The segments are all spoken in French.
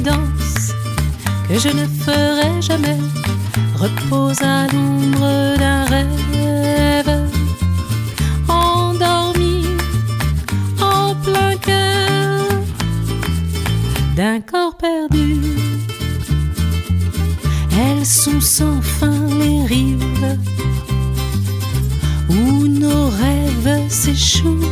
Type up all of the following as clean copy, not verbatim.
danse que je ne ferai jamais repose à l'ombre d'un rêve endormi en plein cœur d'un corps perdu. Elles sont sans fin les rives où nos rêves s'échouent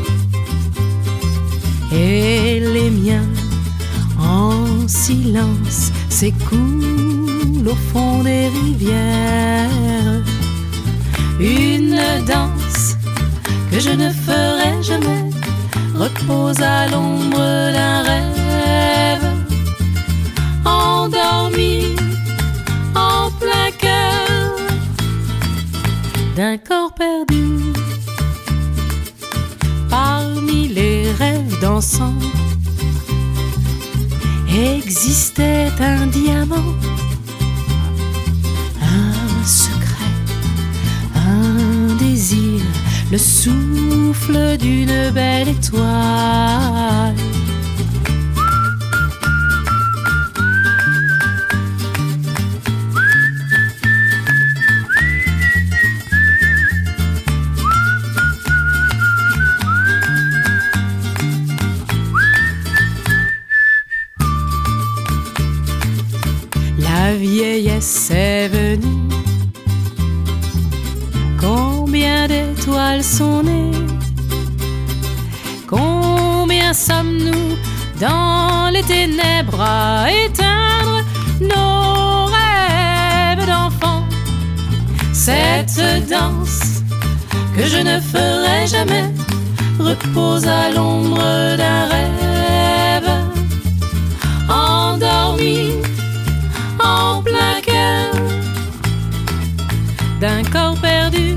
et les miens en silence s'écoulent au fond des rivières. Une danse que je ne ferai jamais repose à l'ombre d'un rêve endormi en plein cœur d'un corps perdu. Parmi les rêves dansants existait un diamant, un secret, un désir, le souffle d'une belle étoile. La vieillesse est venue, combien d'étoiles sont nées, combien sommes-nous dans les ténèbres à éteindre nos rêves d'enfants. Cette danse que je ne ferai jamais repose à l'ombre d'un rêve endormi en plein cœur d'un corps perdu.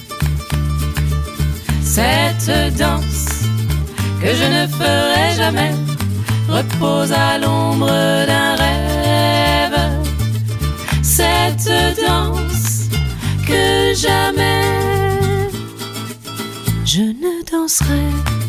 Cette danse que je ne ferai jamais repose à l'ombre d'un rêve. Cette danse que jamais je ne danserai.